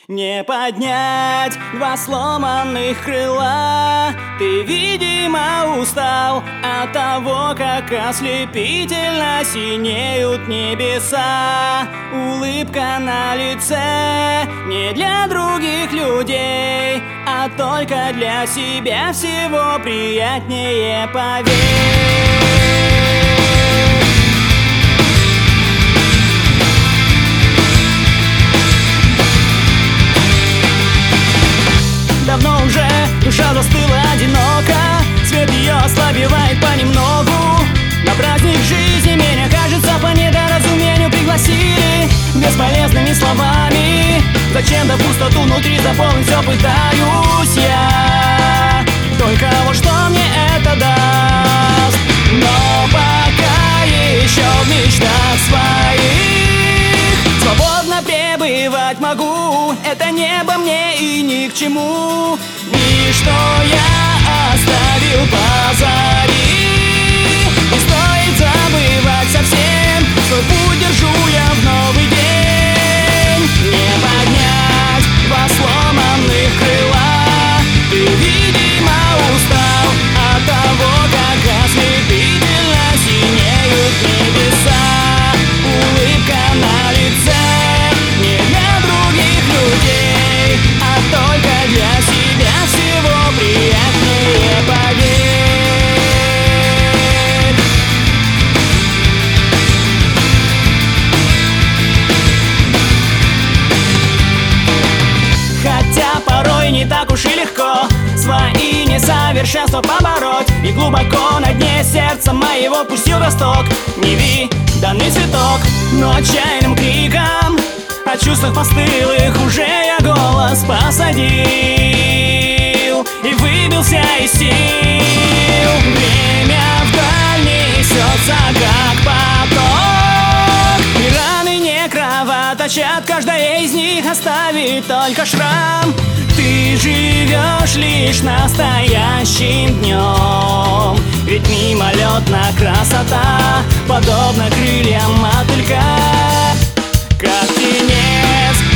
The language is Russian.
Не поднять два сломанных крыла. Ты, видимо, устал от того, как ослепительно синеют небеса. Улыбка на лице не для других людей, а только для себя. Всего приятнее, поверь. Давно уже душа застыла одиноко, свет ее ослабевает понемногу. На праздник жизни меня, кажется, по недоразумению пригласили бесполезными словами. Зачем-то пустоту внутри заполнить все пытаюсь я. Только вот что мне это даст? Но пока еще в мечтах своих свободно пребывать могу. Это небо мне и ни к чему. И что я оставил позади, не стоит забывать совсем. Свой путь держу я в новый день. Не поднять два сломанных крыла. Ты, видимо, устал от того, как ослепительно синеют небеса. Улыбка на лице не для других людей, а только для себя. Всего приятнее, поверь. Хотя порой не так уж и легко свои несовершенства побороть. И глубоко на дне сердца моего пустил росток невиданный цветок. Но отчаянным криком о чувствах постылых уже я голос посадил и выбился из сил. Время вдаль несется, как поток, и раны не кровоточат. Каждая из них оставит только шрам. Ты живешь лишь настоящим днем, ведь мимолетна красота подобна крыльям мотылька. Как птенец